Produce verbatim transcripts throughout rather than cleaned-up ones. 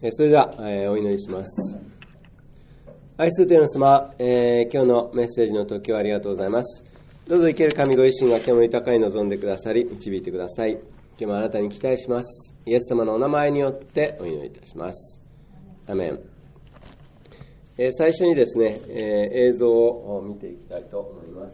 それでは、えー、お祈りします。愛する天の様、えー、今日のメッセージの時をありがとうございます。どうぞ生ける神ご自身が今日も豊かに望んでくださり、導いてください。今日もあなたに期待します。イエス様のお名前によってお祈りいたします。アメン。えー、最初にですね、えー、映像を見ていきたいと思います。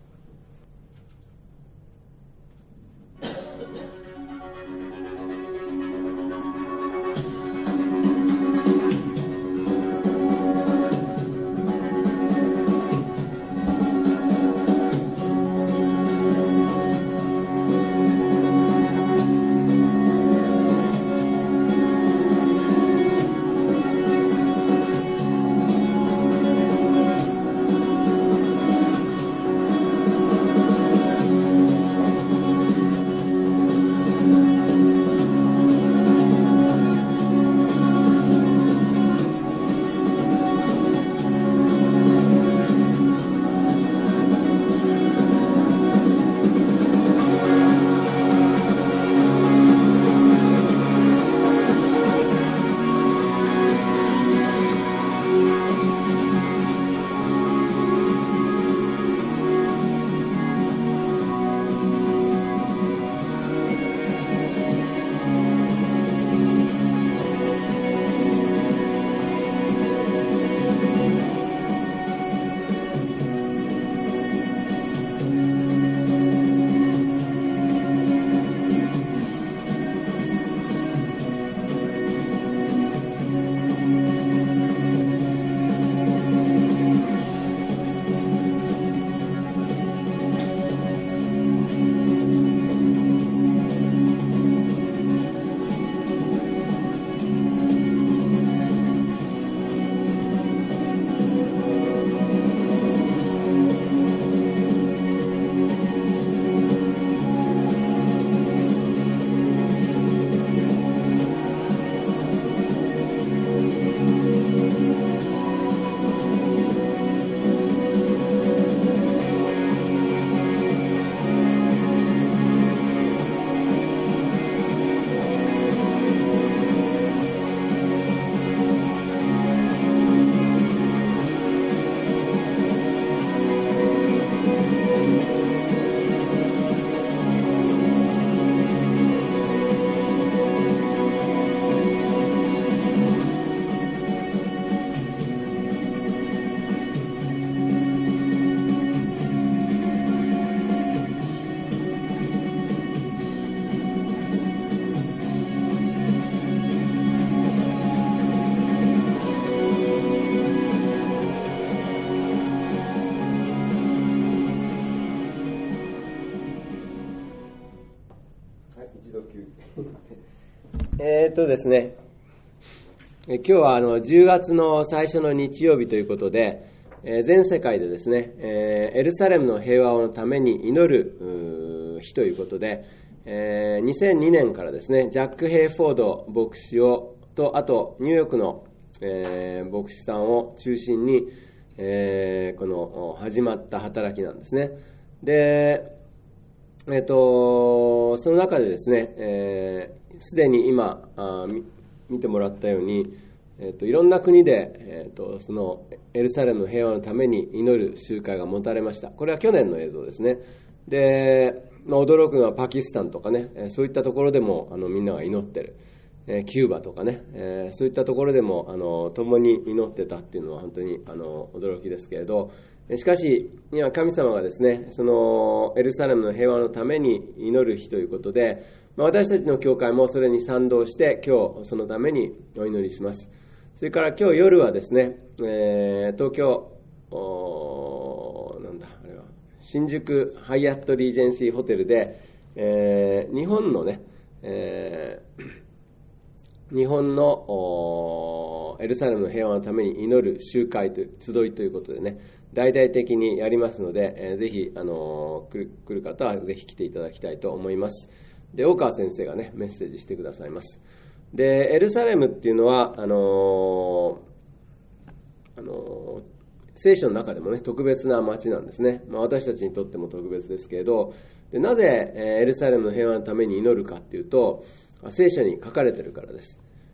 えーっとですね、今日はあのじゅうがつの最初の日曜日ということで、全世界でですね、エルサレムの平和のために祈る日ということで、にせんにねんからですね、ジャック・ヘイフォード牧師をと、あとニューヨークの牧師さんを中心に、この始まった働きなんですね。で、えっと、その中でですね、えーすでに今あ見てもらったように、えー、といろんな国で、えー、とそのエルサレムの平和のために祈る集会が持たれました。これは去年の映像ですね。で、まあ、驚くのはパキスタンとかね、えー、そういったところでもあのみんなが祈ってる、えー、キューバとかね、えー、そういったところでもあの共に祈ってたっていうのは本当にあの驚きですけれど、しかし今神様がですね、そのエルサレムの平和のために祈る日ということで、私たちの教会もそれに賛同して今日そのためにお祈りします。それから今日夜はですね、えー、東京なんだあれは新宿ハイアットリージェンシーホテルで、えー、日本のね、えー、日本のエルサレムの平和のために祈る集会という集いということでね、大々的にやりますので、えー、ぜひあの来る、来る方はぜひ来ていただきたいと思います。で、大川先生がね、メッセージしてくださいます。で、エルサレムっていうのは、あのー、あのー、聖書の中でもね、特別な町なんですね。まあ、私たちにとっても特別ですけれど、でなぜエルサレムの平和のために祈るかっていうと、聖書に書かれてるからです。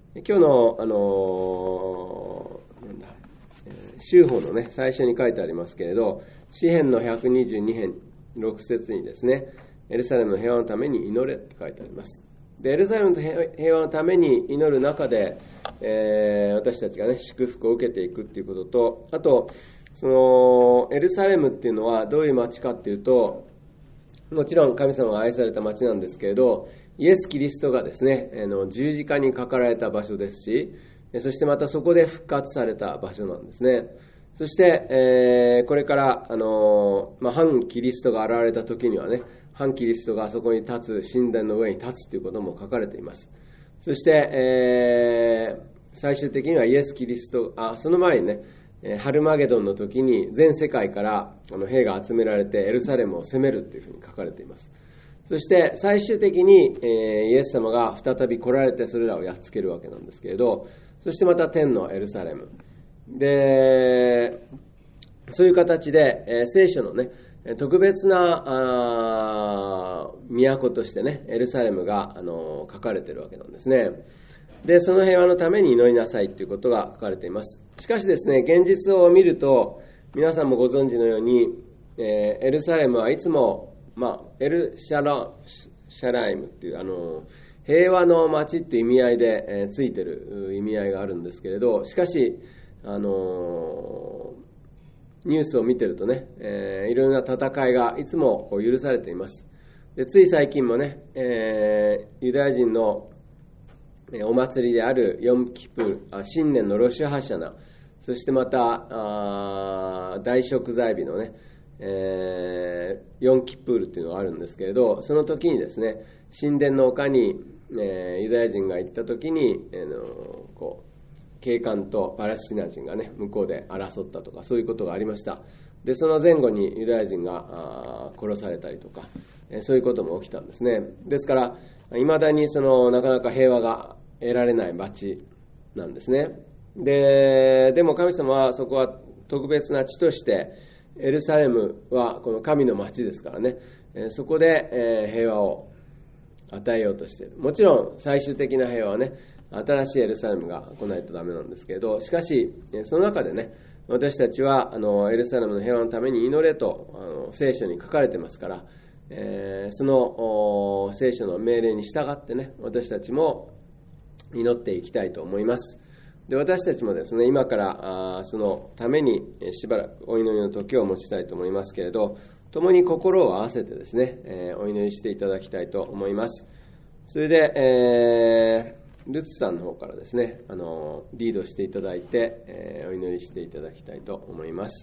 今日の、あのー、なんだ、修法のね、最初に書いてありますけれど、詩編のひゃくにじゅうに編ろく節にですね、エルサレムの平和のために祈れって書いてあります。で、エルサレムの平和のために祈る中で、えー、私たちがね、祝福を受けていくっていうことと、あと、その、エルサレムっていうのはどういう町かっていうと、もちろん神様が愛された町なんですけれど、イエス・キリストがですね、あの十字架にかかられた場所ですし、そしてまたそこで復活された場所なんですね。そして、えー、これから、あのまあ、反キリストが現れた時にはね、反キリストがそこに立つ、神殿の上に立つということも書かれています。そして、えー、最終的にはイエス・キリスト、あ、その前にね、ハルマゲドンの時に全世界からあの兵が集められてエルサレムを攻めるというふうに書かれています。そして最終的に、えー、イエス様が再び来られてそれらをやっつけるわけなんですけれど、そしてまた天のエルサレムで、そういう形で、えー、聖書のね特別なあ都としてねエルサレムが、あのー、書かれているわけなんですね。で、その平和のために祈りなさいということが書かれています。しかしですね、現実を見ると皆さんもご存知のように、えー、エルサレムはいつもまあ、エルシャラ、シャライムっていうあの平和の町っていう意味合いで、えー、ついてる意味合いがあるんですけれど、しかしあのニュースを見てるとね、えー、いろいろな戦いがいつもこう許されています。で、つい最近もね、えー、ユダヤ人のお祭りであるヨムキプール、新年のロシュハシャナ、そしてまたあ大食材日のねえー、ヨンキップールっていうのがあるんですけれど、その時にですね、神殿の丘に、えー、ユダヤ人が行った時に、えー、のこう警官とパレスチナ人がね向こうで争ったとか、そういうことがありました。で、その前後にユダヤ人があ殺されたりとか、えー、そういうことも起きたんですね。ですからいまだにそのなかなか平和が得られない町なんですね。で、でも神様はそこは特別な地としてエルサレムはこの神の町ですからね、そこで平和を与えようとしている。もちろん最終的な平和はね、新しいエルサレムが来ないとダメなんですけれど、しかしその中でね、私たちはあのエルサレムの平和のために祈れとあの聖書に書かれてますから、えー、その聖書の命令に従ってね、私たちも祈っていきたいと思います。で、私たちもですね、今からあそのためにしばらくお祈りの時を持ちたいと思いますけれど、共に心を合わせてですね、えー、お祈りしていただきたいと思います。それで、えー、ルツさんの方からですね、あのリードしていただいて、えー、お祈りしていただきたいと思います。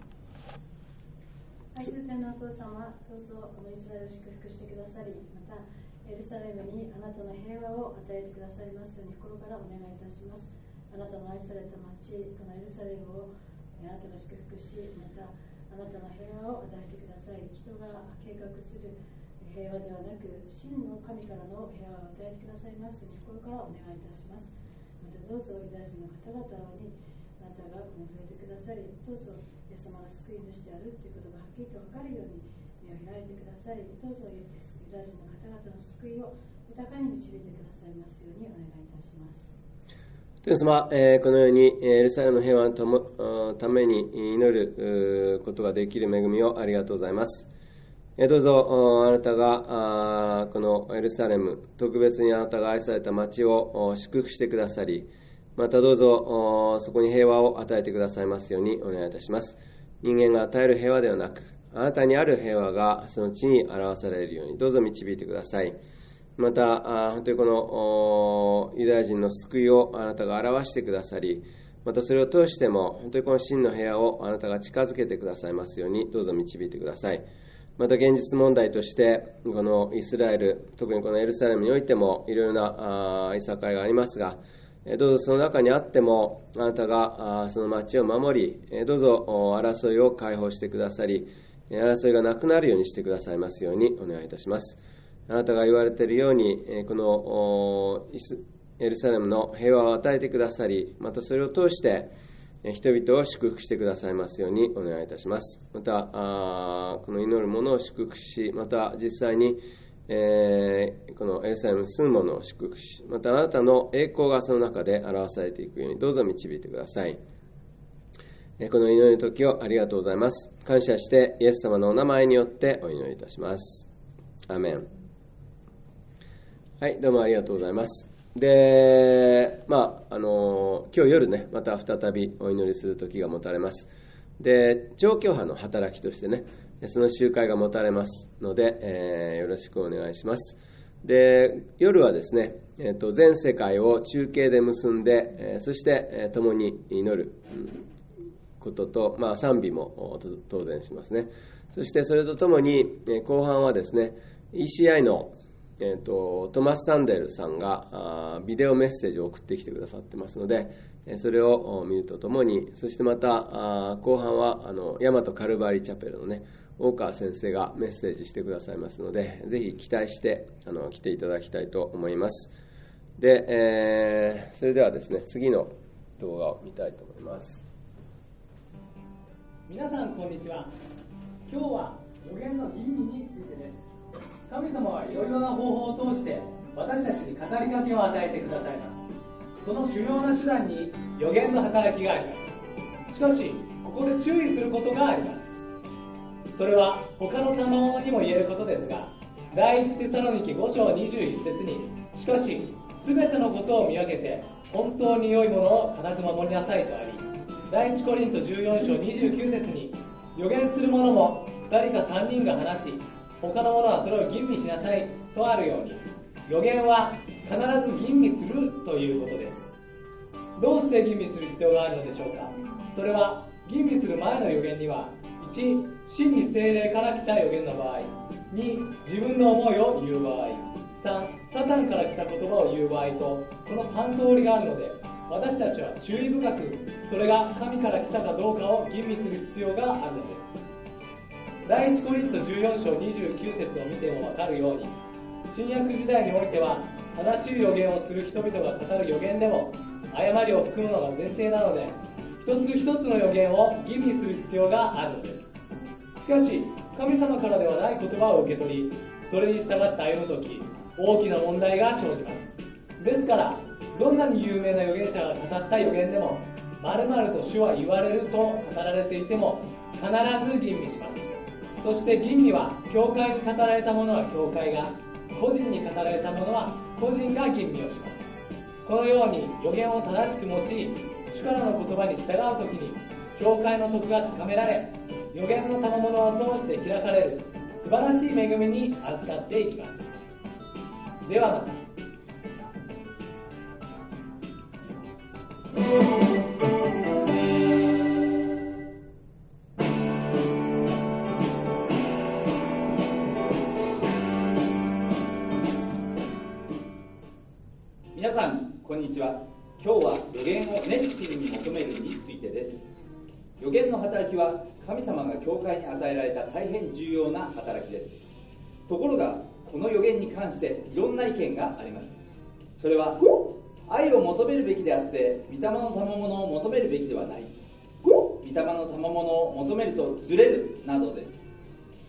愛する天のお父様、どうぞイスラエルを祝福してくださり、またエルサレムにあなたの平和を与えてくださいますように心からお願いいたします。あなたの愛された町、このエルサレムをあなたが祝福し、またあなたの平和を与えてください。人が計画する平和ではなく、真の神からの平和を与えてくださいますように心からお願いいたします。またどうぞユダヤ人の方々にあなたがこの触れてくださり、どうぞイエス様が救い主であるということがはっきりと分かるように目を開いてくださり、どうぞユダヤ人の方々の救いを豊かに導いてくださいますようにお願いいたします。 天様、えー、このようにエルサレムの平和のために祈ることができる恵みをありがとうございます。えー、どうぞあなたがこのエルサレム、特別にあなたが愛された町を祝福してくださり、またどうぞそこに平和を与えてくださいますようにお願いいたします。人間が与える平和ではなく、あなたにある平和がその地に表されるようにどうぞ導いてください。また本当にこのユダヤ人の救いをあなたが表してくださり、またそれを通しても本当にこの真の平和をあなたが近づけてくださいますようにどうぞ導いてください。また現実問題としてこのイスラエル、特にこのエルサレムにおいてもいろいろないさかいがありますが、どうぞその中にあってもあなたがその町を守り、どうぞ争いを解放してくださり、争いがなくなるようにしてくださいますようにお願いいたします。あなたが言われているように、このエルサレムの平和を与えてくださり、またそれを通して人々を祝福してくださいますようにお願いいたします。またこの祈る者を祝福し、また実際にえー、このエルサレムに住む者を祝福し、またあなたの栄光がその中で表されていくようにどうぞ導いてください。この祈りの時をありがとうございます。感謝してイエス様のお名前によってお祈りいたします。アーメン。はい、どうもありがとうございます。で、まあ、あの、今日夜ね、また再びお祈りする時が持たれます。で、調教派の働きとしてね、その集会が持たれますので、えー、よろしくお願いします。で、夜はですね、えーと、全世界を中継で結んで、えー、そして、えー、共に祈る、うんことと、まあ、賛美も当然しますね。そしてそれとともに、後半はですね、イーシーアイ の、えー、とトマス・サンデルさんがビデオメッセージを送ってきてくださってますので、それを見るとともに、そしてまた後半はあの大和カルバリーチャペルのね、大川先生がメッセージしてくださいますので、ぜひ期待してあの来ていただきたいと思います。で、えー、それではですね、次の動画を見たいと思います。 皆さんこんにちは。今日は予言の吟味についてです。神様はいろいろな方法を通して私たちに語りかけを与えてくださいます。その主要な手段に予言の働きがあります。しかしここで注意することがあります。それは他の賜物にも言えることですが、第一テサロニケご章にじゅういち節に、しかしすべてのことを見分けて本当に良いものを固く守りなさいとあり、第一コリントじゅうよん章にじゅうきゅう節に、予言する者もふたりかさんにんが話し、他の者はそれを吟味しなさいとあるように、予言は必ず吟味するということです。どうして吟味する必要があるのでしょうか。それは吟味する前の予言には、いち、真に聖霊から来た予言の場合、に、自分の思いを言う場合、さん、サタンから来た言葉を言う場合と、このさん通りがあるので、私たちは注意深く、それが神から来たかどうかを吟味する必要があるのです。第一コリントじゅうよん章にじゅうきゅう節を見てもわかるように、新約時代においては、正しい予言をする人々が語る予言でも、誤りを含むのが前提なので、一つ一つの予言を吟味する必要があるのです。しかし、神様からではない言葉を受け取り、それに従って歩むとき、大きな問題が生じます。ですから、どんなに有名な預言者が語った預言でも、〇〇と主は言われると語られていても、必ず吟味します。そして吟味は、教会に語られたものは教会が、個人に語られたものは個人が吟味をします。このように預言を正しく用い、主からの言葉に従うときに、教会の徳が高められ、預言の賜物を通して開かれる素晴らしい恵みに預かっていきます。ではまた。 皆さんこんにちは。今日は預言を熱心に求めるについてです。預言の働きは神様が教会に与えられた大変重要な働きです。ところがこの預言に関していろんな意見があります。それは愛を求めるべきであって御霊の賜物を求めるべきではない、御霊の賜物を求めるとずれるなどです。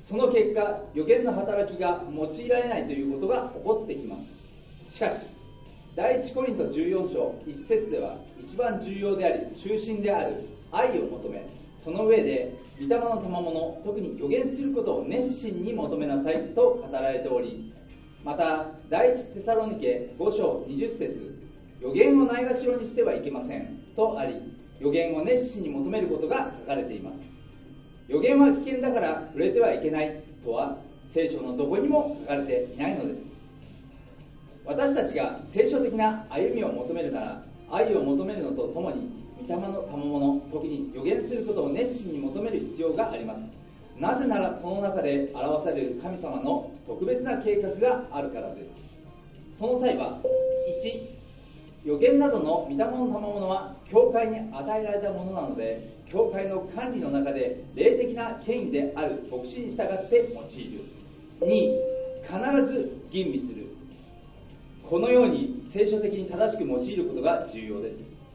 その結果、預言の働きが用いられないということが起こってきます。しかし第一コリントじゅうよん章いち節では、一番重要であり中心である愛を求め、その上で御霊の賜物、特に預言することを熱心に求めなさいと語られており、また第一テサロニケご章にじゅう節、預言をないがしろにしてはいけませんとあり、預言を熱心に求めることが書かれています。預言は危険だから触れてはいけないとは聖書のどこにも書かれていないのです。私たちが聖書的な歩みを求めるなら、愛を求めるのとともに御霊の賜物、時に預言することを熱心に求める必要があります。なぜならその中で表される神様の特別な計画があるからです。その際は、いち、預言などの御霊の賜物は教会に与えられたものなので、教会の管理の中で霊的な権威である牧師に従って用いる。に、必ず吟味する。このように聖書的に正しく用いることが重要です。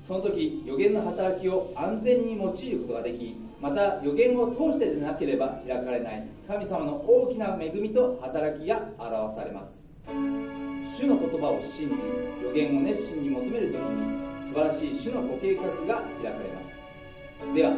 その時預言の働きを安全に用いることができ、また預言を通してでなければ開かれない神様の大きな恵みと働きが表されます。主の言葉を信じ預言を熱心に求める時に素晴らしい主のご計画が開かれます。では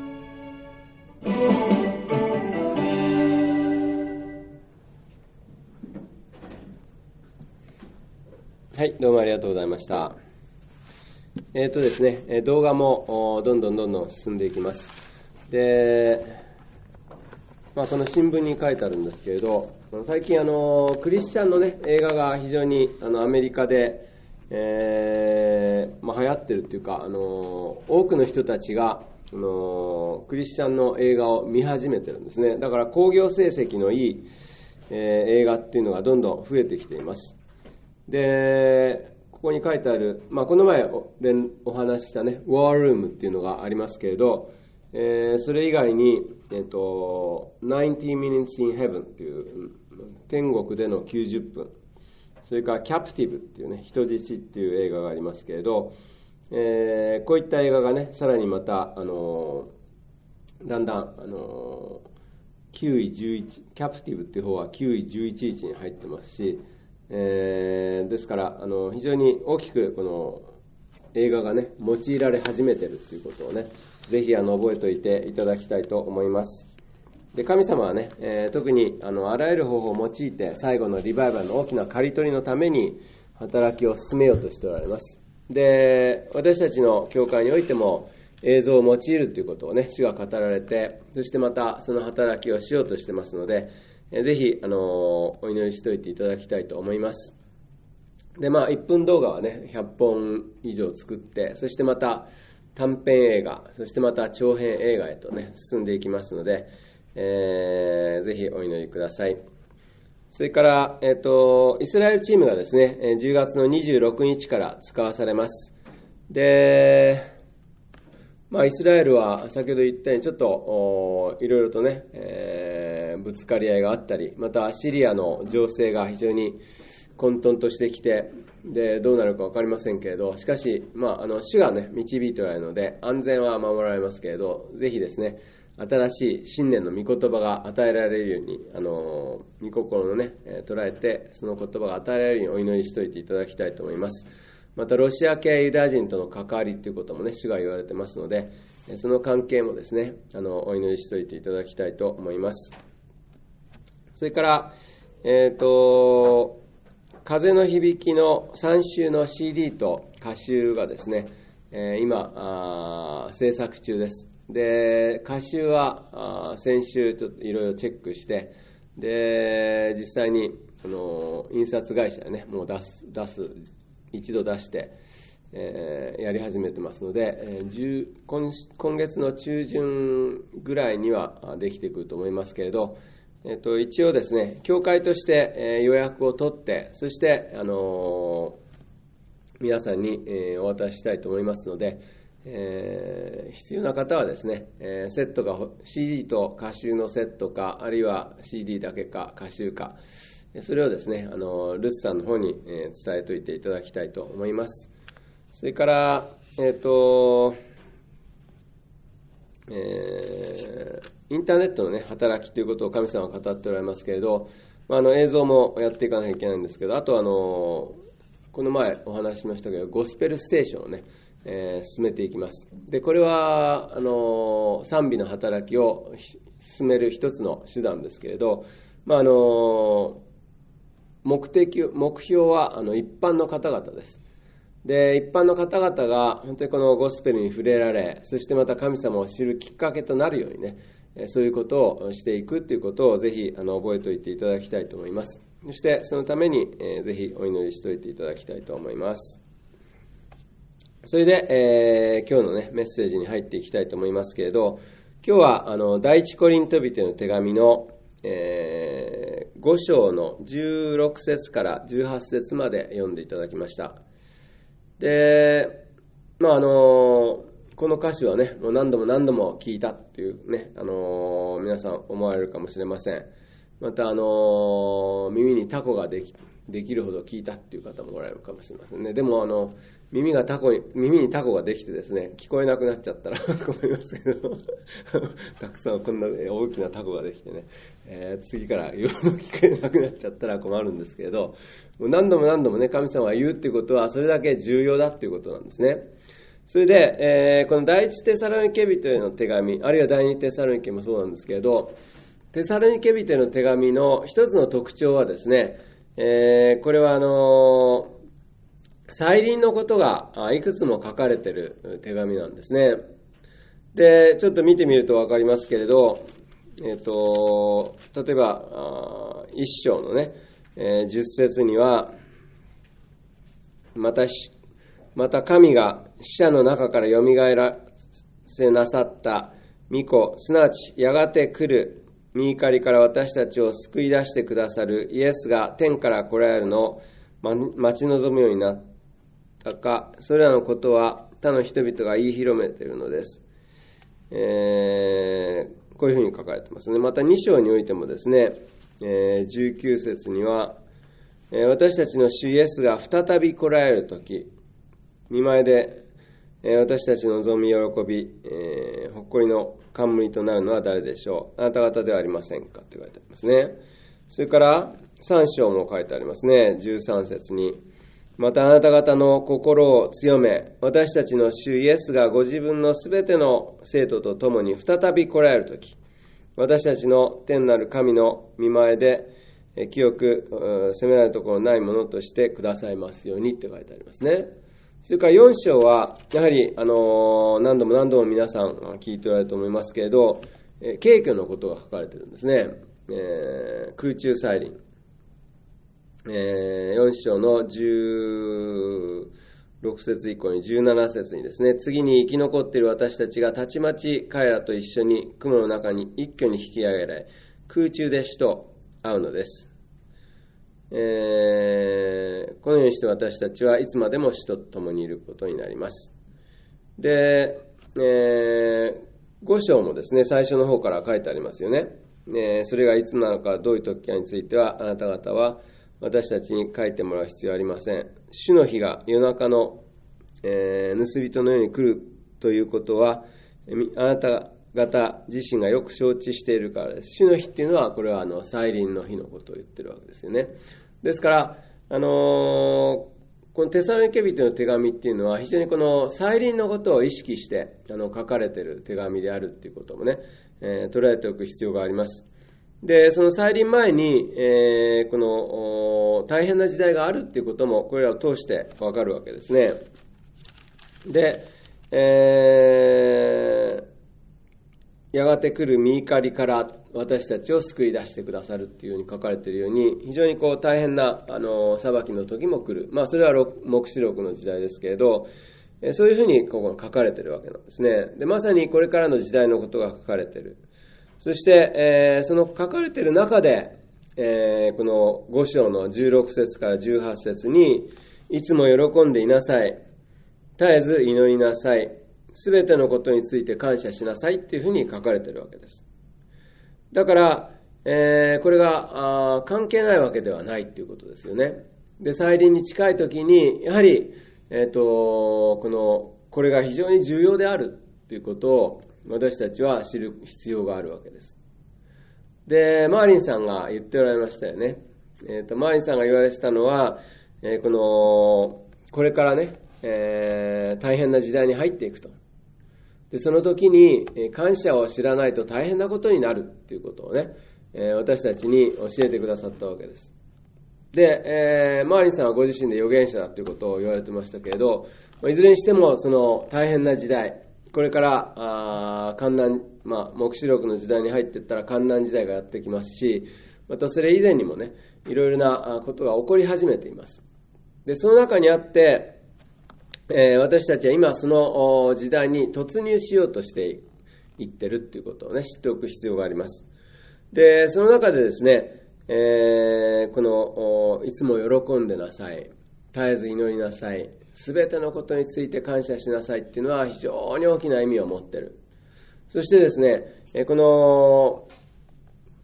はい、どうもありがとうございました。えっとですね、動画もどんどんどんどん進んでいきます。で、まあ、この新聞に書いてあるんですけれど、最近あのクリスチャンの、ね、映画が非常にあのアメリカで、えーまあ、流行ってるっていうか、あの多くの人たちがあのクリスチャンの映画を見始めてるんですね。だから興行成績のいい、えー、映画っていうのがどんどん増えてきています。で、ここに書いてある、まあ、この前 お, お話ししたね、ウォールームっていうのがありますけれど、えー、それ以外に、えっと、きゅうじゅう minutes in heaven っていう天国でのきゅうじゅっぷん、それからキャプティブっていうね、人質っていう映画がありますけれど、えー、こういった映画がね、さらにまた、あのー、だんだん、あのー、きゅういじゅういち、キャプティブっていう方はきゅういじゅういちいちに入ってますし、えー、ですから、あの非常に大きくこの映画がね、用いられ始めているということをね、ぜひあの覚えておいていただきたいと思います。で、神様はね、えー、特にあのあらゆる方法を用いて最後のリバイバルの大きな刈り取りのために働きを進めようとしておられます。で、私たちの教会においても映像を用いるということをね、主が語られて、そしてまたその働きをしようとしてますので、ぜひあのお祈りしておいていただきたいと思います。で、まあいっぷん動画はね、ひゃっぽん以上作って、そしてまた短編映画、そしてまた長編映画へとね、進んでいきますので、えー、ぜひお祈りください。それから、えっと、イスラエルチームがですね、じゅうがつのにじゅうろくにちから使わされます。で、まあ、イスラエルは先ほど言ったようにちょっといろいろとね、えー、ぶつかり合いがあったり、またシリアの情勢が非常に混沌としてきて、でどうなるか分かりませんけれど、しかし、まあ、あの主がね導いておられるので安全は守られますけれど、ぜひですね、新しい新年の御言葉が与えられるように、あの御心のね捉えて、その言葉が与えられるようにお祈りしておいていただきたいと思います。またロシア系ユダヤ人との関わりということもね、主が言われてますので、その関係もですね、あのお祈りしておいていただきたいと思います。それから、えっと風の響きのさん週の シーディー と歌集がですね、えー、今あ制作中です。で、歌集はあ先週ちょっといろいろチェックして、で実際にあの印刷会社でね、もう出す出す一度出して、えー、やり始めてますので、えー、今, 今月の中旬ぐらいにはできてくると思いますけれど、えー、と一応ですね、教会として、えー、予約を取って、そして、あのー、皆さんに、えー、お渡ししたいと思いますので、えー、必要な方はですね、えー、セットが シーディー と歌集のセットか、あるいは シーディー だけか歌集か、それをですね、あのルツさんの方に伝えておいていただきたいと思います。それから、えっと、えー、インターネットのね、働きということを神様は語っておられますけれど、まあ、あの映像もやっていかなきゃいけないんですけど、あとあの、この前お話ししましたけど、ゴスペルステーションをね、えー、進めていきます。で、これは、あの、賛美の働きを進める一つの手段ですけれど、まあ、あの、目的、目標はあの一般の方々です。で、一般の方々が本当にこのゴスペルに触れられ、そしてまた神様を知るきっかけとなるようにね、そういうことをしていくということをぜひあの覚えておいていただきたいと思います。そしてそのために、えー、ぜひお祈りしておいていただきたいと思います。それで、えー、今日のねメッセージに入っていきたいと思いますけれど、今日はあの第一コリント人への手紙のえー、ご章のじゅうろく節からじゅうはち節まで読んでいただきました。で、まああのこの歌詞はね、もう何度も何度も聞いたっていうね、あの皆さん思われるかもしれません。 また、あの耳にタコができ、できるほど聞いたっていう方もおられるかもしれませんね。でも、あの、耳がタコに、耳にタコができてですね、聞こえなくなっちゃったら困りますけど、たくさんこんな大きなタコができてね、えー、次から言うの聞こえなくなっちゃったら困るんですけれど、何度も何度もね、神様が言うっていうことは、それだけ重要だっていうことなんですね。それで、えー、この第一テサロニケ人への手紙、あるいは第二テサロニケもそうなんですけれど、テサロニケ人への手紙の一つの特徴はですね、えー、これはあのー、再臨のことがいくつも書かれている手紙なんですね。で、ちょっと見てみるとわかりますけれど、えっと、例えば、一章のね、えー、十節には、またし、また神が死者の中からよみがえらせなさった御子、すなわちやがて来る御怒りから私たちを救い出してくださるイエスが天から来られるのを待ち望むようになったか、それらのことは他の人々が言い広めているのです。えー、こういうふうに書かれてますね。またに章においてもですね、えー、じゅうきゅう節には、えー、私たちの主イエスが再び来られるとき、見前で、えー、私たちの望み喜び、えー、誇りの冠となるのは誰でしょう。あなた方ではありませんかって書いてありますね。それからさん章も書いてありますね。じゅうさん節に、またあなた方の心を強め、私たちの主イエスがご自分のすべての生徒と共に再び来られるとき、私たちの天なる神の御前で清く責められるところないものとしてくださいますようにって書いてありますね。それからよん章は、やはり、あの、何度も何度も皆さん聞いておられると思いますけれど、景挙のことが書かれているんですね。えー、空中再臨。えー、よん章のじゅうろく節以降にじゅうなな節にですね、次に生き残っている私たちがたちまち彼らと一緒に雲の中に一挙に引き上げられ、空中で主と会うのです。えー、このようにして私たちはいつまでも主と共にいることになります。で、えー、ご章もですね、最初の方から書いてありますよね。えー、それがいつなのかどういう時かについてはあなた方は私たちに書いてもらう必要はありません。主の日が夜中の、えー、盗人のように来るということは、あなた方自身がよく承知しているからです。主の日っていうのは、これはあの再臨の日のことを言ってるわけですよね。ですから、あのー、このテサロニケ人の手紙っていうのは、非常にこの再臨のことを意識してあの書かれている手紙であるっていうこともね、えー、捉えておく必要があります。で、その再臨前に、えー、この大変な時代があるっていうこともこれらを通してわかるわけですね。で、えー、やがて来る御怒りから私たちを救い出してくださるっていうふうに書かれているように、非常にこう大変なあの裁きの時も来る。まあそれは黙示録の時代ですけれど、そういうふうにここ書かれているわけなんですね。で、まさにこれからの時代のことが書かれている。そして、えー、その書かれている中で、えー、このご章のじゅうろく節からじゅうはち節に、いつも喜んでいなさい。絶えず祈りなさい。すべてのことについて感謝しなさいっていうふうに書かれているわけです。だから、えー、これがあ関係ないわけではないっていうことですよね。で、再臨に近い時に、やはり、えっと、この、これが非常に重要であるっていうことを、私たちは知る必要があるわけです。で、マーリンさんが言っておられましたよね。えっと、マーリンさんが言われてたのは、えー、この、これからね、えー、大変な時代に入っていくと。で、その時に、感謝を知らないと大変なことになるっていうことをね、えー、私たちに教えてくださったわけです。で、えー、マーリンさんはご自身で預言者だということを言われてましたけれど、いずれにしてもその大変な時代、これからあ観難、まあ、黙示録の時代に入っていったら観難時代がやってきますし、またそれ以前にもね、いろいろなことが起こり始めています。で、その中にあって、えー、私たちは今その時代に突入しようとしていってるっていうことをね、知っておく必要があります。で、その中でですね、えー、このいつも喜んでなさい、絶えず祈りなさい、すべてのことについて感謝しなさいっていうのは非常に大きな意味を持っている。そしてですね、この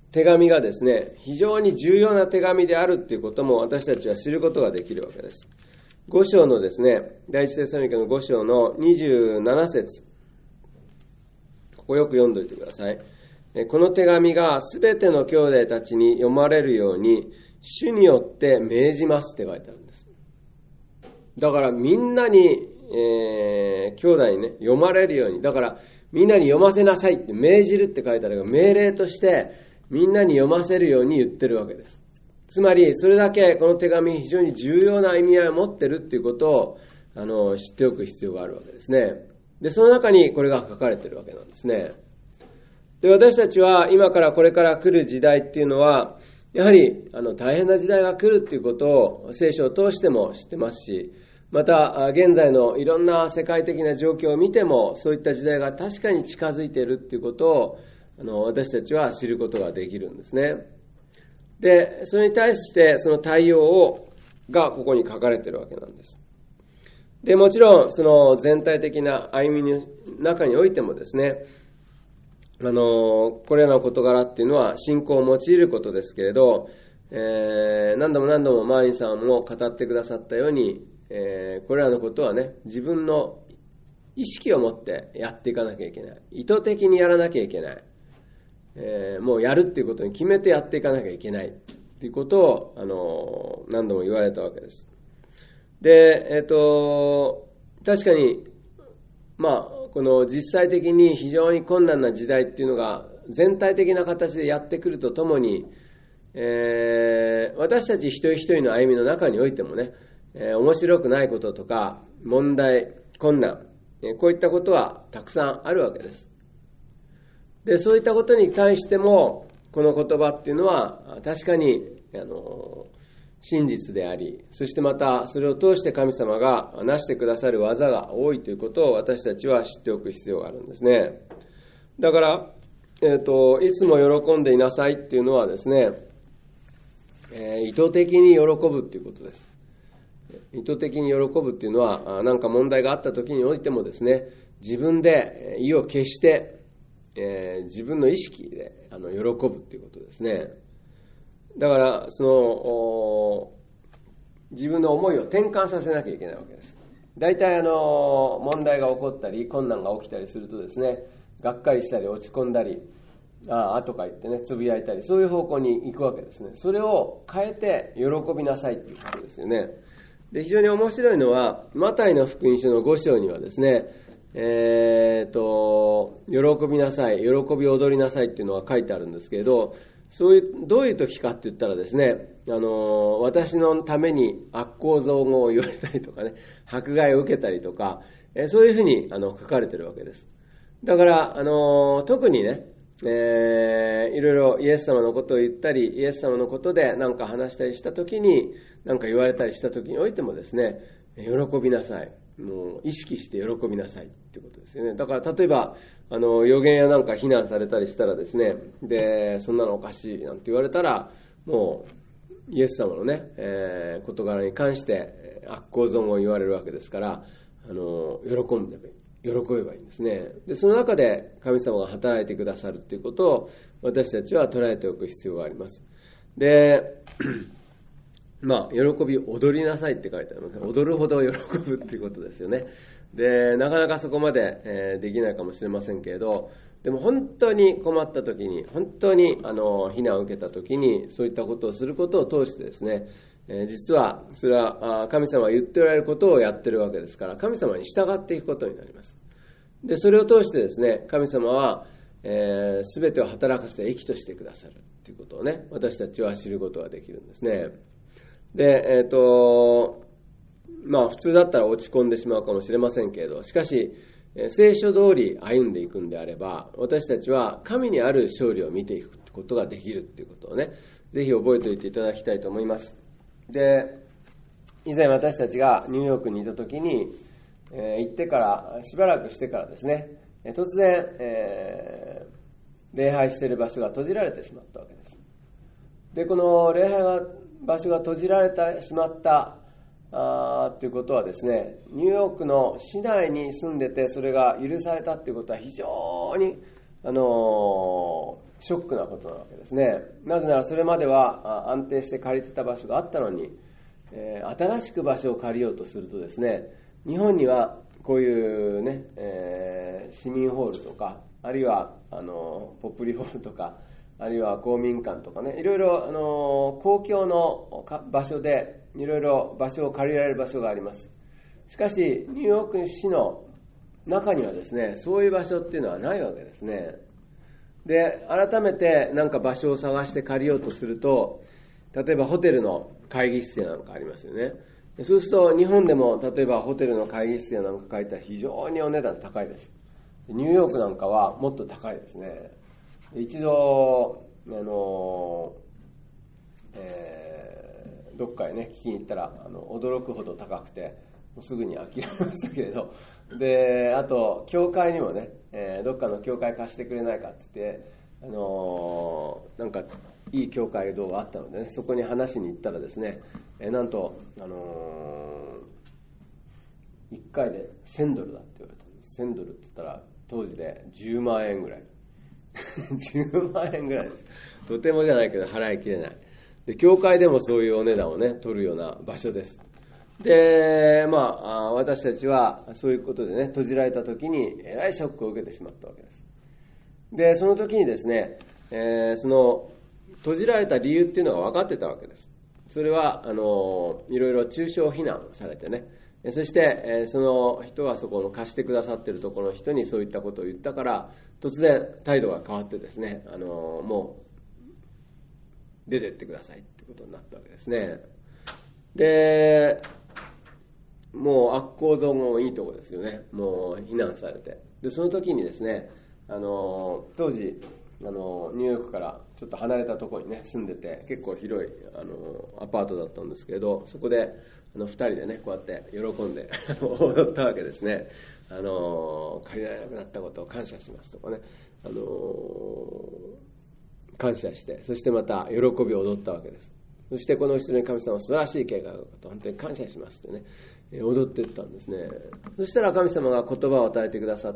手紙がですね、非常に重要な手紙であるということも私たちは知ることができるわけです。ご章のですね、第一テサロニケのご章のにじゅうなな節、ここよく読んでおいてください。この手紙がすべての兄弟たちに読まれるように、主によって命じますって書いてあるんです。だからみんなに、えー、兄弟にね、読まれるように、だからみんなに読ませなさいって命じるって書いてあるが、命令としてみんなに読ませるように言ってるわけです。つまり、それだけこの手紙非常に重要な意味合いを持ってるっていうことを、あの、知っておく必要があるわけですね。で、その中にこれが書かれてるわけなんですね。で、私たちは今からこれから来る時代っていうのは、やはり、あの、大変な時代が来るっていうことを聖書を通しても知ってますし、また、現在のいろんな世界的な状況を見ても、そういった時代が確かに近づいているっていうことを、あの、私たちは知ることができるんですね。で、それに対してその対応をがここに書かれているわけなんです。で、もちろんその全体的な歩みの中においてもですね、あの、これらの事柄っていうのは信仰を用いることですけれど、えー、何度も何度もマーリンさんも語ってくださったように、えー、これらのことはね、自分の意識を持ってやっていかなきゃいけない。意図的にやらなきゃいけない。えー、もうやるっていうことに決めてやっていかなきゃいけないっていうことを、あの、何度も言われたわけです。で、えっと、確かに、まあ、この実際的に非常に困難な時代っていうのが全体的な形でやってくるとともに、えー、私たち一人一人の歩みの中においてもね、えー、面白くないこととか問題、困難、えー、こういったことはたくさんあるわけです。で、そういったことに対しても、この言葉っていうのは、確かに、あの、真実であり、そしてまた、それを通して神様がなしてくださる技が多いということを私たちは知っておく必要があるんですね。だから、えっと、いつも喜んでいなさいっていうのはですね、えー、意図的に喜ぶっていうことです。意図的に喜ぶっていうのは、何か問題があった時においてもですね、自分で意を決して、えー、自分の意識であの喜ぶっていうことですね。だからその自分の思いを転換させなきゃいけないわけです。大体あの問題が起こったり困難が起きたりするとですね、がっかりしたり落ち込んだり、ああとか言ってねつぶやいたり、そういう方向に行くわけですね。それを変えて喜びなさいっていうことですよね。で、非常に面白いのはマタイの福音書のご章にはですね、えーと、喜びなさい、喜び踊りなさいっていうのが書いてあるんですけれど、そういう、どういう時かって言ったらですね、あの、私のために悪行増言を言われたりとかね、迫害を受けたりとか、えー、そういうふうにあの書かれてるわけです。だから、あの、特にね、えー、いろいろイエス様のことを言ったり、イエス様のことで何か話したりした時に、何か言われたりした時においてもですね、喜びなさい。もう意識して喜びなさいってことですよね。だから例えばあの預言やなんか非難されたりしたらですね、でそんなのおかしいなんて言われたら、もうイエス様のね、えー、事柄に関して悪行損を言われるわけですから、あの喜んで喜べばいいんですね。でその中で神様が働いてくださるということを私たちは捉えておく必要があります。でまあ、喜び踊りなさいって書いてあります。踊るほど喜ぶっていうことですよね。で、なかなかそこまで、えー、できないかもしれませんけれど、でも本当に困った時に、本当にあの非難を受けた時に、そういったことをすることを通してですね、えー、実はそれは神様が言っておられることをやってるわけですから、神様に従っていくことになります。で、それを通してですね、神様は、えー、全てを働かせて益としてくださるということをね、私たちは知ることができるんですね。で、えっと、まあ普通だったら落ち込んでしまうかもしれませんけれど、しかし、聖書通り歩んでいくんであれば、私たちは神にある勝利を見ていくことができるということをね、ぜひ覚えておいていただきたいと思います。で、以前私たちがニューヨークにいたときに、えー、行ってから、しばらくしてからですね、突然、えー、礼拝している場所が閉じられてしまったわけです。で、この礼拝が場所が閉じられてしまったあということはですね、ニューヨークの市内に住んでてそれが許されたということは非常に、あのショックなことなわけですね。なぜならそれまでは安定して借りてた場所があったのに、えー、新しく場所を借りようとするとですね、日本にはこういうね、えー、市民ホールとか、あるいはあのポプリホールとか、あるいは公民館とかね、いろいろあの公共の場所でいろいろ場所を借りられる場所があります。しかしニューヨーク市の中にはですね、そういう場所っていうのはないわけですね。で、改めてなんか場所を探して借りようとすると、例えばホテルの会議室やなんかありますよね。そうすると日本でも例えばホテルの会議室やなんか借りたら非常にお値段高いです。ニューヨークなんかはもっと高いですね。一度あの、えー、どっかへね聞きに行ったらあの驚くほど高くてもうすぐに諦めましたけれど、であと教会にもね、えー、どっかの教会貸してくれないかって言って、あのー、なんかいい教会堂があったのでね、そこに話しに行ったらですね、えー、なんと、あのー、いっかいでせんドルだって言われたんです。せんドルって言ったら当時でじゅうまんえんぐらいじゅうまんえんぐらいです。とてもじゃないけど払いきれない。で、教会でもそういうお値段をね取るような場所です。で、まあ私たちはそういうことでね閉じられた時にえらいショックを受けてしまったわけです。で、その時にですね、えー、その閉じられた理由っていうのが分かってたわけです。それはあのいろいろ中傷非難されてね、そしてその人はそこの貸してくださっているところの人にそういったことを言ったから、突然態度が変わってですね、あのもう出てってくださいってことになったわけですね。で、もう悪行像もいいところですよね。もう非難されて、でその時にですね、あの当時あのニューヨークからちょっと離れたところにね住んでて、結構広いあのアパートだったんですけれど、そこであのふたりでねこうやって喜んで踊ったわけですね。あの借りられなくなったことを感謝しますとかね、あの感謝して、そしてまた喜びを踊ったわけです。そしてこの後ろに神様は素晴らしい計画だと本当に感謝しますってね踊っていったんですね。そしたら神様が言葉を与えてくださって、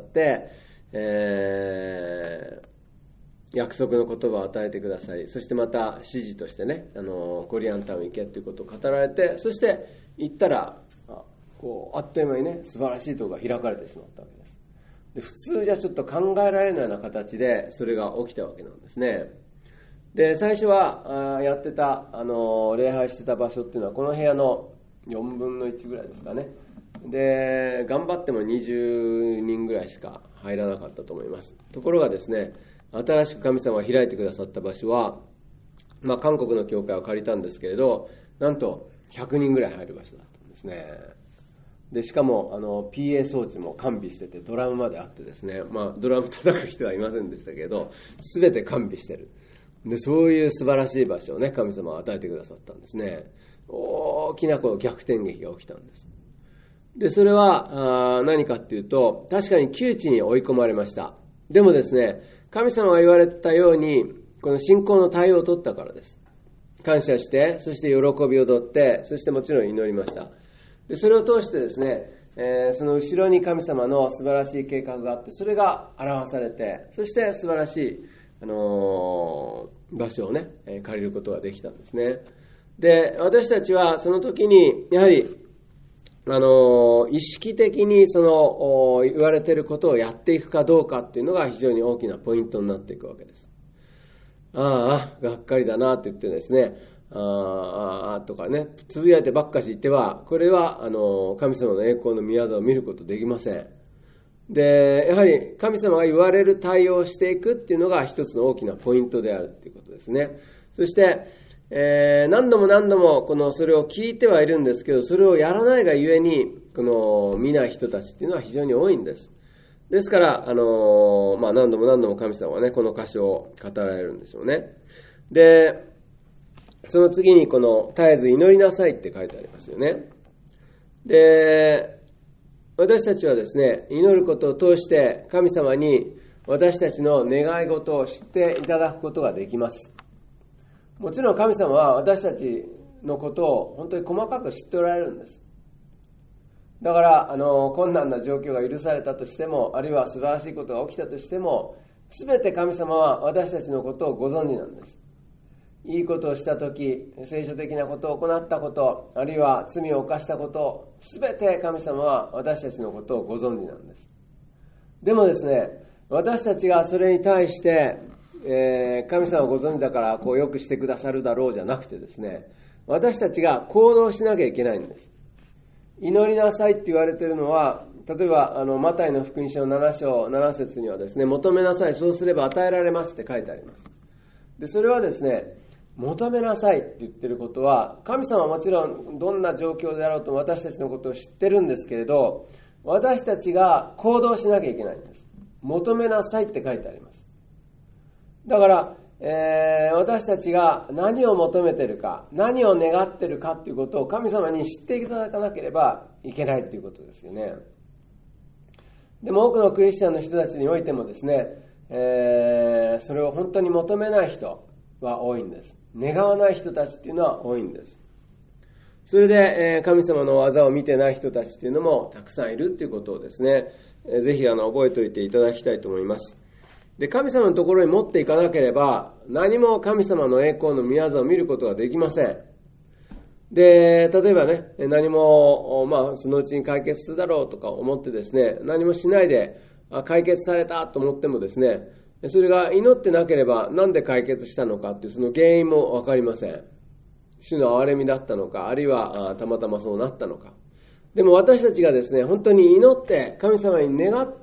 えー、約束の言葉を与えてくださり、そしてまた指示としてね、あのコリアンタウン行けということを語られて、そして行ったらあこうあっという間にね素晴らしいところが開かれてしまったわけです。で、普通じゃちょっと考えられないような形でそれが起きたわけなんですね。で、最初はあやってたあの礼拝してた場所っていうのはこの部屋のよんぶんのいちぐらいですかね。で、頑張ってもにじゅうにんぐらいしか入らなかったと思います。ところがですね、新しく神様が開いてくださった場所は、まあ、韓国の教会を借りたんですけれど、なんとひゃくにんぐらい入る場所だったんですね。で、しかもあの ピーエー 装置も完備してて、ドラムまであってですね、まあ、ドラム叩く人はいませんでしたけど、すべて完備してる。で、そういう素晴らしい場所をね神様は与えてくださったんですね。大きなこう逆転劇が起きたんです。で、それはあ何かっていうと、確かに窮地に追い込まれました。でもですね、神様が言われたようにこの信仰の対応を取ったからです。感謝して、そして喜びを取って、そしてもちろん祈りました。で、それを通してですね、えー、その後ろに神様の素晴らしい計画があって、それが表されて、そして素晴らしいあのー、場所をね、えー、借りることができたんですね。で、私たちはその時にやはりあのー、意識的にその言われていることをやっていくかどうかっていうのが非常に大きなポイントになっていくわけです。ああ、がっかりだなって言ってですね、ああとかね、つぶやいてばっかし言っては、これはあのー、神様の栄光の御業を見ることできません。で、やはり神様が言われる対応をしていくっていうのが一つの大きなポイントであるっていうことですね。そして、えー、何度も何度もこのそれを聞いてはいるんですけど、それをやらないがゆえにこの見ない人たちっていうのは非常に多いんです。ですからあのー、まあ何度も何度も神様はねこの箇所を語られるんでしょうね。で、その次にこの絶えず祈りなさいって書いてありますよね。で、私たちはですね、祈ることを通して神様に私たちの願い事を知っていただくことができます。もちろん神様は私たちのことを本当に細かく知っておられるんです。だからあの困難な状況が許されたとしても、あるいは素晴らしいことが起きたとしても、 すべて神様は私たちのことをご存知なんです。いいことをしたとき、聖書的なことを行ったこと、あるいは罪を犯したこと、すべて神様は私たちのことをご存知なんです。でもですね、私たちがそれに対して、えー、神様をご存知だからこうよくしてくださるだろうじゃなくてですね、私たちが行動しなきゃいけないんです。祈りなさいって言われているのは、例えばあのマタイの福音書のなな章なな節にはですね、求めなさい、そうすれば与えられますって書いてあります。でそれはですね、求めなさいって言ってることは、神様はもちろんどんな状況であろうと私たちのことを知ってるんですけれど、私たちが行動しなきゃいけないんです。求めなさいって書いてあります。だから、えー、私たちが何を求めてるか、何を願ってるかっていうことを神様に知っていただかなければいけないっていうことですよね。でも多くのクリスチャンの人たちにおいてもですね、えー、それを本当に求めない人は多いんです。願わない人たちっていうのは多いんです。それで、えー、神様の技を見てない人たちっていうのもたくさんいるっていうことをですね、えー、ぜひあの覚えておいていただきたいと思います。で、神様のところに持っていかなければ、何も神様の栄光の御業を見ることができません。で、例えばね、何も、まあ、そのうちに解決するだろうとか思ってですね、何もしないで、解決されたと思ってもですね、それが祈ってなければ、なんで解決したのかっていう、その原因もわかりません。主の憐れみだったのか、あるいはたまたまそうなったのか。でも私たちがですね、本当に祈って、神様に願って、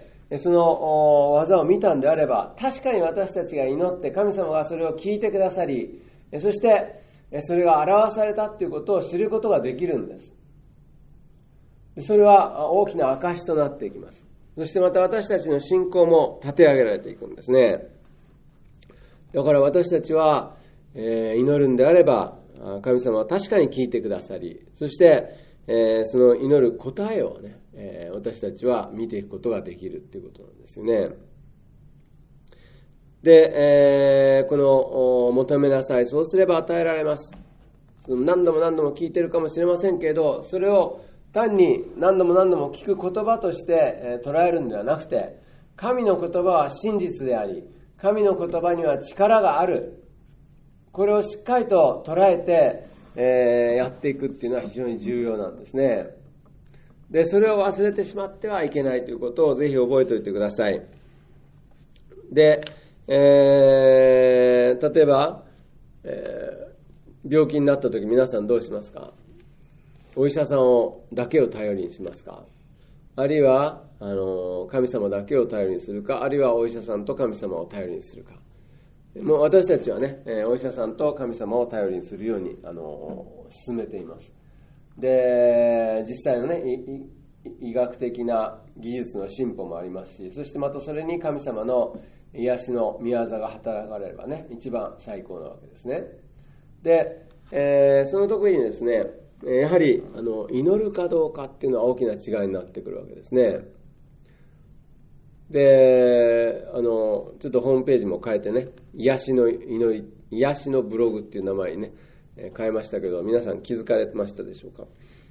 その技を見たんであれば、確かに私たちが祈って神様がそれを聞いてくださり、そしてそれが表されたということを知ることができるんです。それは大きな証となっていきます。そしてまた私たちの信仰も立て上げられていくんですね。だから私たちは祈るんであれば、神様は確かに聞いてくださり、そしてその祈る答えをね、えー、私たちは見ていくことができるということなんですよね。で、えー、この求めなさい、そうすれば与えられます。その何度も何度も聞いてるかもしれませんけれど、それを単に何度も何度も聞く言葉として、えー、捉えるんではなくて、神の言葉は真実であり、神の言葉には力がある。これをしっかりと捉えて、えー、やっていくっていうのは非常に重要なんですね。で、それを忘れてしまってはいけないということをぜひ覚えておいてください。で、えー、例えば、えー、病気になった時皆さんどうしますか？お医者さんをだけを頼りにしますか？あるいはあの神様だけを頼りにするか、あるいはお医者さんと神様を頼りにするか。もう私たちはね、お医者さんと神様を頼りにするようにあの進めています。で、実際のね、医学的な技術の進歩もありますし、そしてまたそれに神様の癒しの御業が働かれればね、一番最高なわけですね。で、えー、その時にですね、やはりあの祈るかどうかっていうのは大きな違いになってくるわけですね。で、あのちょっとホームページも変えてね、癒しの祈り、癒しのブログっていう名前にね、変えましたけど、皆さん気づかれましたでしょうか？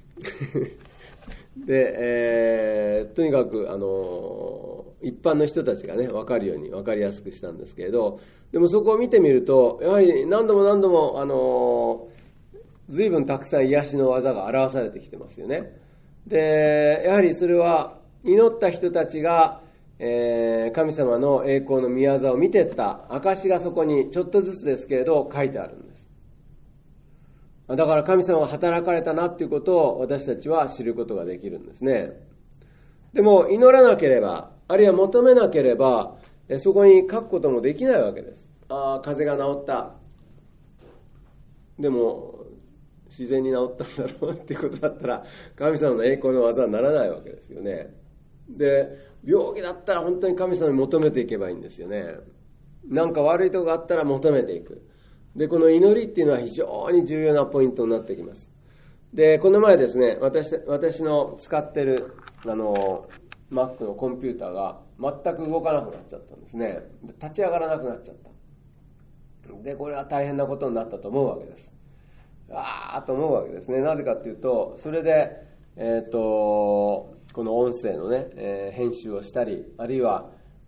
で、えー、とにかくあの一般の人たちがね分かるように分かりやすくしたんですけれど、でもそこを見てみると、やはり何度も何度もあの随分たくさん癒しの技が表されてきてますよね。で、やはりそれは祈った人たちが、えー、神様の栄光の御業を見ていった証がそこにちょっとずつですけれど書いてあるんです。だから神様が働かれたなっていうことを私たちは知ることができるんですね。でも祈らなければ、あるいは求めなければ、そこに書くこともできないわけです。ああ、風邪が治った。でも自然に治ったんだろうっていうことだったら、神様の栄光の技はならないわけですよね。で、病気だったら本当に神様に求めていけばいいんですよね。なんか悪いところがあったら求めていく。で、この祈りっていうのは非常に重要なポイントになってきます。で、この前ですね、私、私の使ってる、あの、Mac のコンピューターが全く動かなくなっちゃったんですね。で、立ち上がらなくなっちゃった。で、これは大変なことになったと思うわけです。あーと思うわけですね。なぜかっていうと、それで、えっと、この音声のね、えー、編集をしたり、あるいは、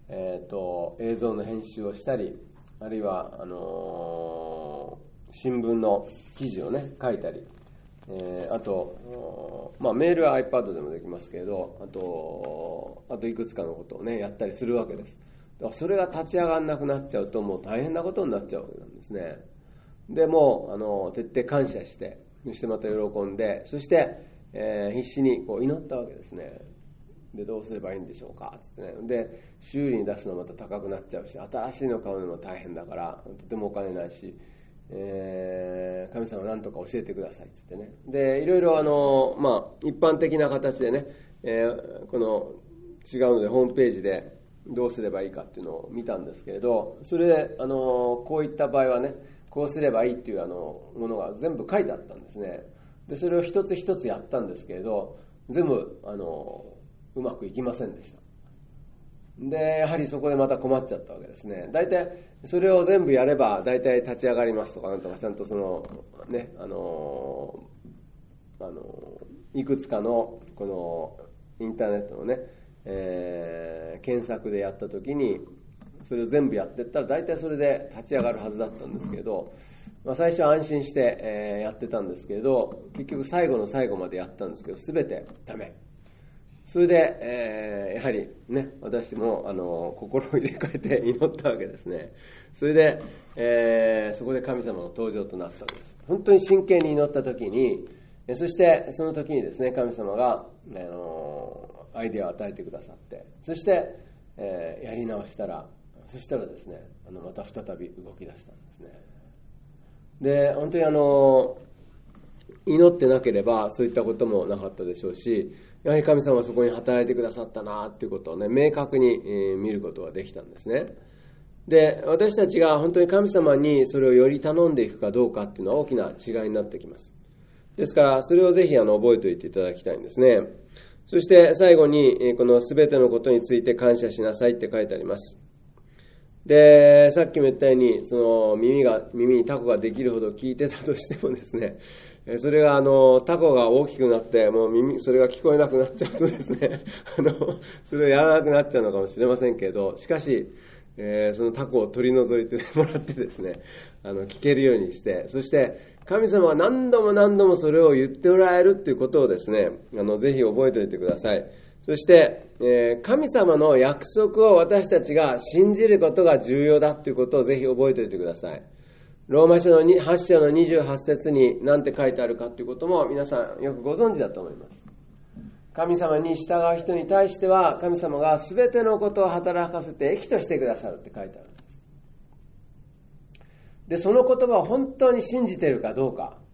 えー、と映像の編集をしたり、あるいはあのー、新聞の記事をね書いたり、えー、あと、まあ、メールは iPad でもできますけれど、あとあといくつかのことをねやったりするわけです。だからそれが立ち上がらなくなっちゃうともう大変なことになっちゃうわけなんですね。でもうあの徹底感謝して、そしてまた喜んで、そして、えー、必死にこう祈ったわけですね。でどうすればいいんでしょうかつってね。で修理に出すのまた高くなっちゃうし、新しいの買うのも大変だからとてもお金ないし、えー、神様何とか教えてくださいつってね。でいろいろあの、まあ、一般的な形でね、えー、この違うのでホームページでどうすればいいかっていうのを見たんですけれど、それであのこういった場合はねこうすればいいっていうあのものが全部書いてあったんですね。でそれを一つ一つやったんですけれど、全部あのうまくいきませんでした。でやはりそこでまた困っちゃったわけですね。大体それを全部やれば大体立ち上がりますとかなんとか、ちゃんとそのねあのあのいくつかのこのインターネットのね、えー、検索でやった時にそれを全部やっていったら大体それで立ち上がるはずだったんですけれど、まあ、最初は安心して、えー、やってたんですけれど、結局最後の最後までやったんですけど全てダメ。それで、えー、やはりね私もあの心を入れ替えて祈ったわけですね。それで、えー、そこで神様の登場となったんです。本当に真剣に祈った時に、そしてその時にですね神様が、あのアイデアを与えてくださって、そして、えー、やり直したらそしたらですねあのまた再び動き出したんですね。で本当にあの祈ってなければそういったこともなかったでしょうし、やはり神様はそこに働いてくださったなということをね明確に見ることができたんですね。で私たちが本当に神様にそれをより頼んでいくかどうかっていうのは大きな違いになってきます。ですからそれをぜひあの覚えておいていただきたいんですね。そして最後にこのすべてのことについて感謝しなさいって書いてあります。でさっきも言ったようにその耳が耳にタコができるほど聞いてたとしてもですね、それがあのタコが大きくなってもう耳それが聞こえなくなっちゃうとですねあのそれをやらなくなっちゃうのかもしれませんけど、しかし、えー、そのタコを取り除いてもらってですねあの聞けるようにして、そして神様は何度も何度もそれを言っておられるっていうことをですねあのぜひ覚えておいてください。そして、えー、神様の約束を私たちが信じることが重要だということをぜひ覚えておいてください。ローマ書のはち章のにじゅうはち節に何て書いてあるかということも皆さんよくご存知だと思います。神様に従う人に対しては神様が全てのことを働かせて益としてくださるって書いてあるんです。でその言葉を本当に信じているかどうか、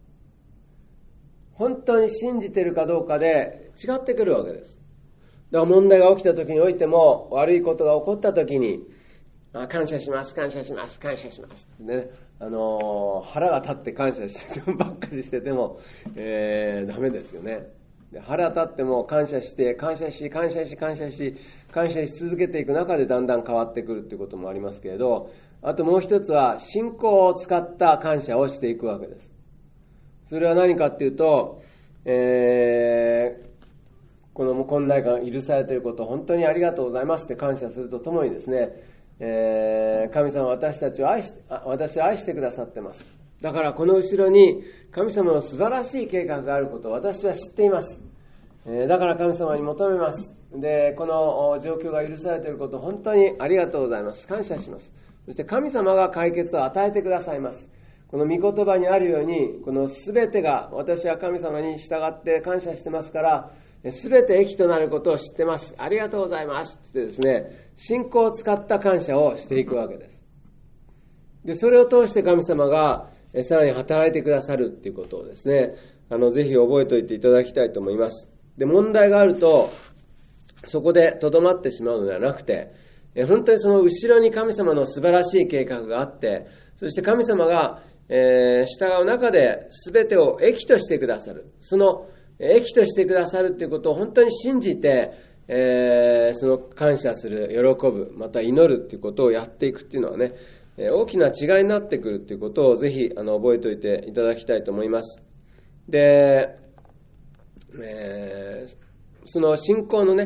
本当に信じているかどうかで違ってくるわけです。だから問題が起きた時においても、悪いことが起こった時にあ感謝します感謝します感謝しますってね、あのー、腹が立って感謝しててもばっかりしてても、えー、ダメですよね。で腹立っても感謝して感謝し感謝し感謝し感謝し続けていく中でだんだん変わってくるっていうこともありますけれど、あともう一つは信仰を使った感謝をしていくわけです。それは何かっていうと、えーこの困難が許されていることを本当にありがとうございますって感謝するとともにですね、えー、神様は私たちを愛し私を愛してくださってます。だからこの後ろに神様の素晴らしい計画があることを私は知っています。えー、だから神様に求めます。でこの状況が許されていることを本当にありがとうございます。感謝します。そして神様が解決を与えてくださいます。この御言葉にあるように、この全てが私は神様に従って感謝してますから、すべて益となることを知ってます。ありがとうございますってですね、信仰を使った感謝をしていくわけです。で、それを通して神様がさらに働いてくださるっていうことをですね、あの、ぜひ覚えておいていただきたいと思います。で、問題があると、そこで留まってしまうのではなくて、本当にその後ろに神様の素晴らしい計画があって、そして神様が、えー、従う中で全てを益としてくださる。その益としてくださるということを本当に信じて、えー、その感謝する、喜ぶ、また祈るということをやっていくっていうのはね、大きな違いになってくるということをぜひあの覚えておいていただきたいと思います。で、えー、その信仰のね、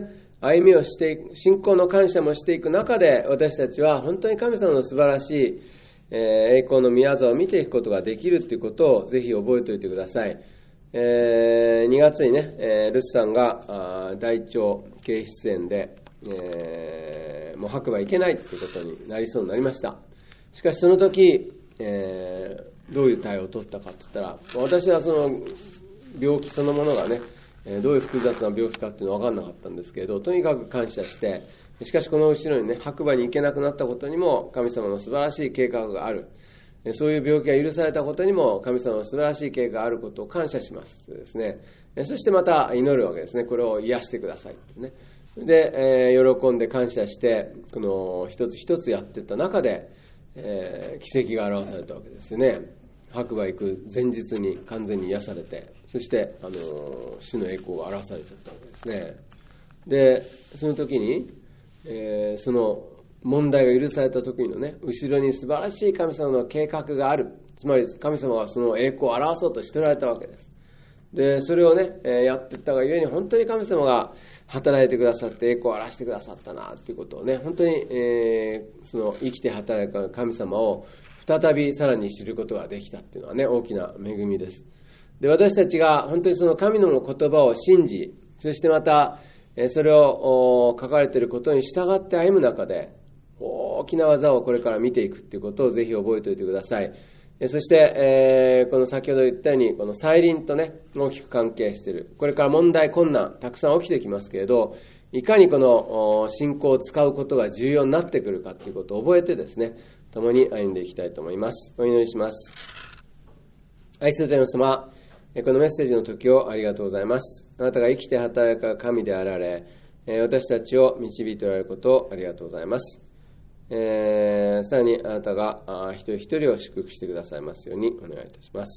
歩みをしていく、信仰の感謝もしていく中で、私たちは本当に神様の素晴らしい、えー、栄光の御業を見ていくことができるということをぜひ覚えておいてください。えー、にがつにね、えー、ルスさんがあ大腸憩室炎で、えー、もう白馬行けないということになりそうになりました。しかしその時、えー、どういう対応を取ったかといったら、私はその病気そのものがね、どういう複雑な病気かっていうのは分からなかったんですけど、とにかく感謝して、しかしこの後ろにね、白馬に行けなくなったことにも神様の素晴らしい計画がある。そういう病気が許されたことにも神様の素晴らしい計画があることを感謝しますですね。そしてまた祈るわけですね。これを癒してくださいってね。で、えー、喜んで感謝して、この一つ一つやっていった中で、えー、奇跡が表されたわけですよね。白馬行く前日に完全に癒されて、そして、あのー、主の栄光が表されちゃったわけですね。で、その時に、えー、その問題が許された時のね、後ろに素晴らしい神様の計画がある。つまり神様はその栄光を表そうとしておられたわけです。で、それをね、えー、やっていったがゆえに本当に神様が働いてくださって栄光を表してくださったなということをね、本当に、えー、その生きて働く神様を再びさらに知ることができたっていうのはね、大きな恵みです。で、私たちが本当にその神の言葉を信じ、そしてまたそれを書かれていることに従って歩む中で、大きな技をこれから見ていくということをぜひ覚えておいてください。そして、えー、この先ほど言ったように、この再臨とね、大きく関係している。これから問題、困難、たくさん起きてきますけれど、いかにこの信仰を使うことが重要になってくるかということを覚えてですね、共に歩んでいきたいと思います。お祈りします。愛する天の様、このメッセージの時をありがとうございます。あなたが生きて働く神であられ、私たちを導いておられることをありがとうございます。えー、さらにあなたがあ一人一人を祝福してくださいますようにお願いいたします。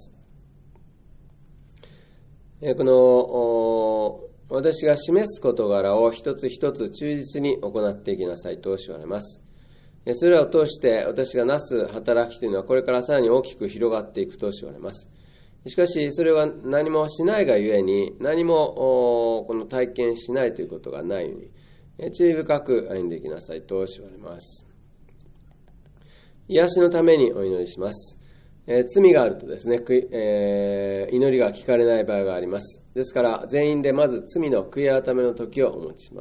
えー、この私が示す事柄を一つ一つ忠実に行っていきなさいとおっしゃられます。それらを通して私がなす働きというのはこれからさらに大きく広がっていくとおっしゃられます。しかしそれは何もしないがゆえに何もこの体験しないということがないように注意深く歩んでいきなさいとおっしゃられます。癒しのためにお祈りします。えー、罪があるとですね、えー、祈りが聞かれない場合があります。ですから全員でまず罪の悔い改めの時をお持ちします。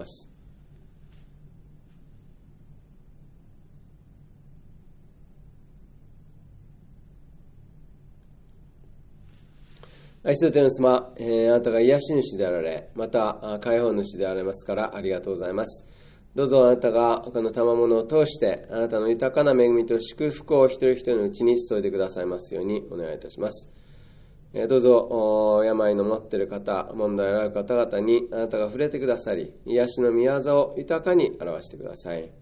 愛する天の様、えー、あなたが癒し主であられ、また解放主であられますからありがとうございます。どうぞあなたが他の賜物を通してあなたの豊かな恵みと祝福を一人一人のうちに注いでくださいますようにお願いいたします。どうぞ病の持っている方、問題がある方々にあなたが触れてくださり、癒しの御業を豊かに表してください。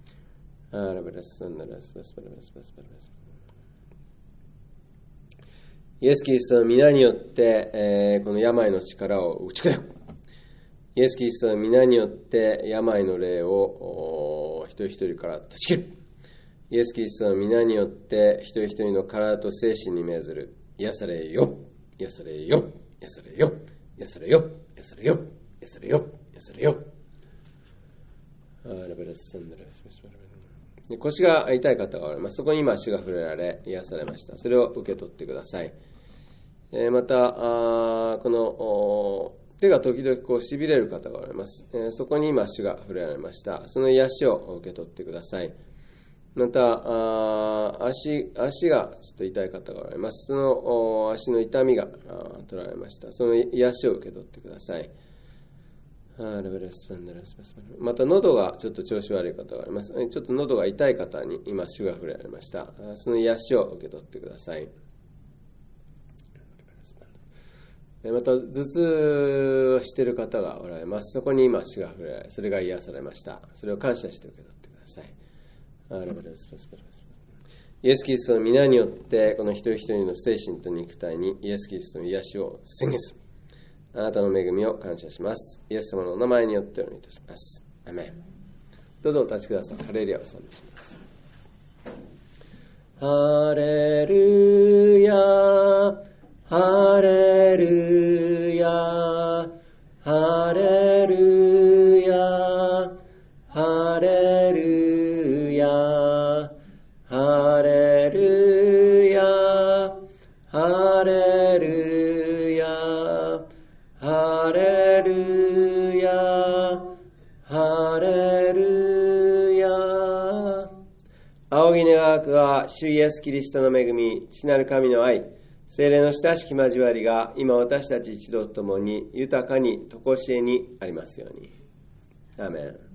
イエス・キリストの皆によって、えー、この病の力を打ち砕く。イエス・キリストの皆によって病の霊を一人一人から断ち切る。イエス・キリストの皆によって一人一人の体と精神に命ずる。癒されよ、癒されよ、癒されよ、癒されよ、癒されよ、癒されよ、癒されよ。腰が痛い方がおられます。そこに今主が触れられ癒されました。それを受け取ってください。またこの手が時々こうしびれる方がおられます。そこに今主が触れられました。その癒しを受け取ってください。また足、足がちょっと痛い方がおられます。その足の痛みが取られました。その癒しを受け取ってください。また喉がちょっと調子悪い方があります。ちょっと喉が痛い方に今主が触れられました。その癒しを受け取ってください。また頭痛をしている方がおられます。そこに今主が触れられ、それが癒されました。それを感謝して受け取ってください。イエス・キリストの皆によってこの一人一人の精神と肉体にイエス・キリストの癒しを宣言する。あなたの恵みを感謝します。イエス様のお名前によってお願いいたします。アメン。どうぞお立ちください。ハレルヤを賛美します。ハレルヤ、ハレルヤ、ハレルヤ。 ハレルヤ。仰ぎ願くは、主イエスキリストの恵み、父なる神の愛、聖霊の親しき交わりが、今私たち一同ともに豊かに常しえにありますように。アーメン。